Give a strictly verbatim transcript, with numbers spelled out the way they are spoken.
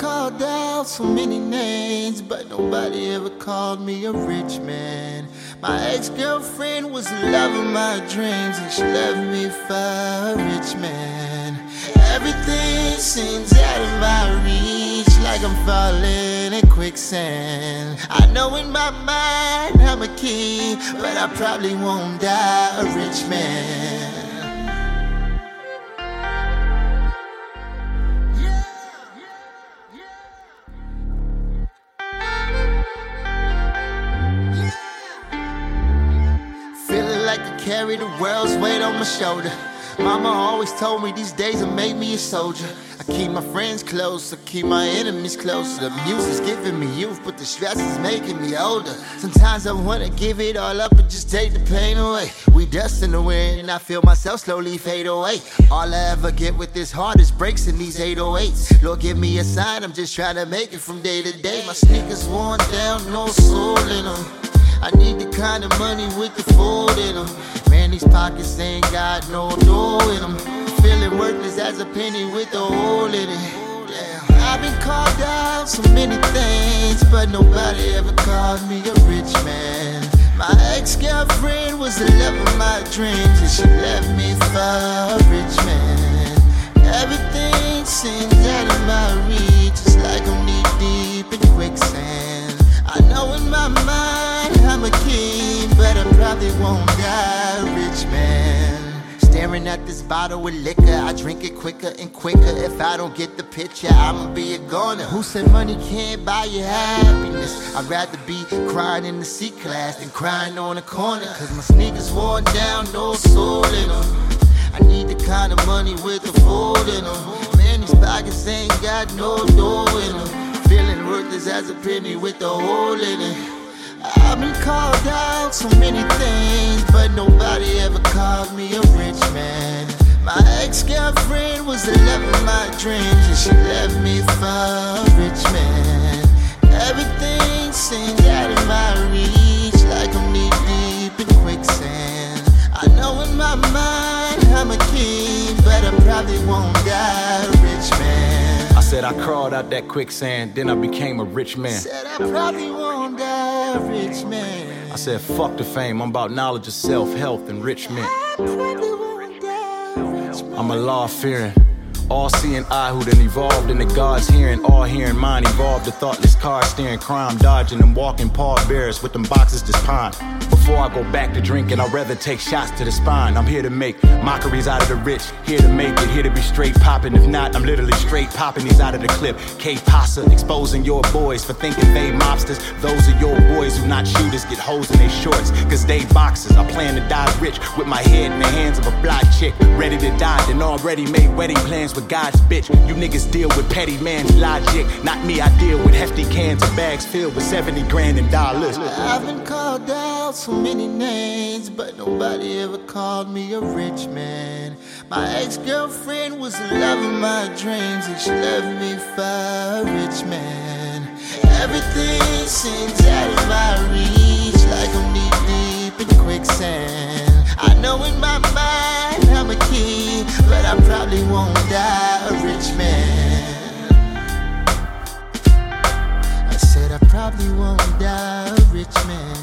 called out so many names, but nobody ever called me a rich man. My ex-girlfriend was the love of my dreams, and she left me for a rich man. Everything seems out of my reach, like I'm falling in quicksand. I know in my mind I'm a king, but I probably won't die a rich man. Carry the world's weight on my shoulder. Mama always told me these days will make me a soldier. I keep my friends close, I keep my enemies close. The music's giving me youth, but the stress is making me older. Sometimes I wanna give it all up and just take the pain away. We dust in the wind and I feel myself slowly fade away. All I ever get with this heart is breaks in these eight oh eights. Lord, give me a sign, I'm just trying to make it from day to day. My sneakers worn down, no soul in them. I need the kind of money with the fold in them. Man, these pockets ain't got no dough in them. Feeling worthless as a penny with a hole in it. Damn. I've been called out so many things, but nobody ever called me a rich man. My ex-girlfriend was the love of my dreams, and she left me for a rich man. Everything seems out of my reach, it's like I'm knee deep in quicksand. I know in my mind I'm a king, but I probably won't die a rich man. Staring at this bottle with liquor, I drink it quicker and quicker. If I don't get the picture, I'ma be a goner. Who said money can't buy you happiness? I'd rather be crying in the C class than crying on the corner. Cause my sneakers worn down, no soul in them. I need the kind of money with the fold in them. Man, these pockets ain't got no dough in them. Feeling worthless as a penny with a hole in it. I've been called out so many things, but nobody ever called me a rich man. My ex-girlfriend was the love of my dreams, and she left me for a rich man. Everything seems out of my reach, like I'm knee deep in quicksand. I know in my mind I'm a king, but I probably won't die a rich man. I said I crawled out that quicksand, then I became a rich man. Said I probably won't die a rich man. I said fuck the fame, I'm about knowledge of self, health, and rich men. I probably won't die a rich man. I'm a law-fearing, all-seeing eye who done evolved into God's hearing, all-hearing mind evolved. The thoughtless car steering, crime dodging, and walking pallbearers with them boxes that's pine. Before I go back to drinking, I'd rather take shots to the spine. I'm here to make mockeries out of the rich, here to make it, here to be straight popping. If not, I'm literally straight popping these out of the clip. K-Pasa, exposing your boys for thinking they mobsters. Those are your boys who not shooters, get hoes in their shorts, cause they boxers. I plan to die rich, with my head in the hands of a fly chick, ready to die, then already made wedding plans with God's bitch. You niggas deal with petty man's logic, not me, I deal with hefty cans of bags filled with seventy grand in dollars. I've been called out so many names, but nobody ever called me a rich man. My ex-girlfriend was the love of my dreams, and she left me for a rich man. Everything seems out of my reach, like I'm knee deep in quicksand. I know in my mind I'm a king, but I probably won't die a rich man. I said I probably won't die a rich man.